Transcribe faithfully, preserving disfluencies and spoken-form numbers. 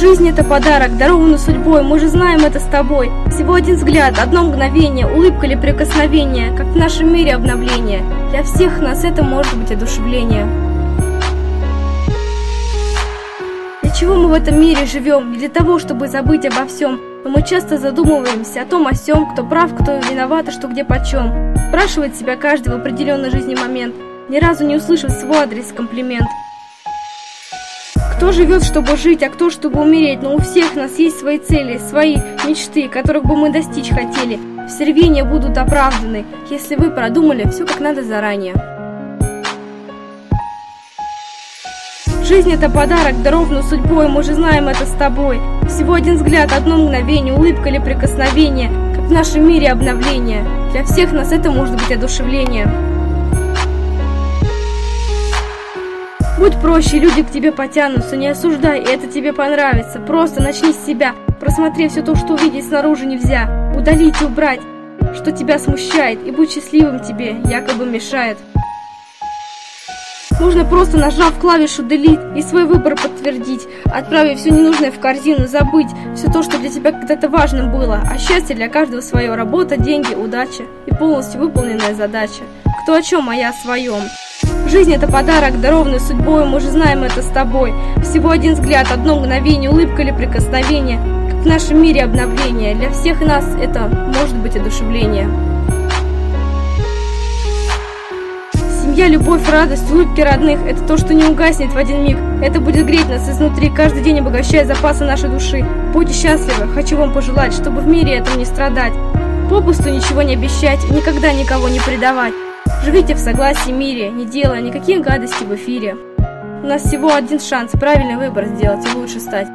Жизнь — это подарок, дарованный судьбой, мы же знаем это с тобой. Всего один взгляд, одно мгновение, улыбка или прикосновение, как в нашем мире обновление. Для всех нас это может быть одушевление. Для чего мы в этом мире живем? Не для того, чтобы забыть обо всем. Но мы часто задумываемся о том, о сём, кто прав, кто виноват, и что где почем. Спрашивает себя каждый в определенный жизненный момент, ни разу не услышав в свой адрес комплимент. Кто живет, чтобы жить, а кто, чтобы умереть? Но у всех нас есть свои цели, свои мечты, которых бы мы достичь хотели. Все рвения будут оправданы, если вы продумали все как надо заранее. Жизнь — это подарок, дарованный судьбой, мы же знаем это с тобой. Всего один взгляд, одно мгновение, улыбка или прикосновение, как в нашем мире обновление. Для всех нас это может быть одушевление. Будь проще, люди к тебе потянутся, не осуждай, и это тебе понравится. Просто начни с себя, просмотри все то, что увидеть снаружи нельзя. Удалить и убрать, что тебя смущает, и будь счастливым тебе якобы мешает. Нужно просто, нажав клавишу Delete, и свой выбор подтвердить, отправив все ненужное в корзину, забыть все то, что для тебя когда-то важным было. А счастье для каждого свое: работа, деньги, удача и полностью выполненная задача. Кто о чем, а я о своем. Жизнь — это подарок, дарованный судьбой, мы же знаем это с тобой. Всего один взгляд, одно мгновение, улыбка или прикосновение, как в нашем мире обновление. Для всех нас это может быть одушевление. Семья, любовь, радость, улыбки родных — это то, что не угаснет в один миг. Это будет греть нас изнутри, каждый день обогащая запасы нашей души. Будьте счастливы, хочу вам пожелать, чтобы в мире этом не страдать. Попусту ничего не обещать, никогда никого не предавать. Живите в согласии мире, не делая никаких гадостей в эфире. У нас всего один шанс правильный выбор сделать и лучше стать.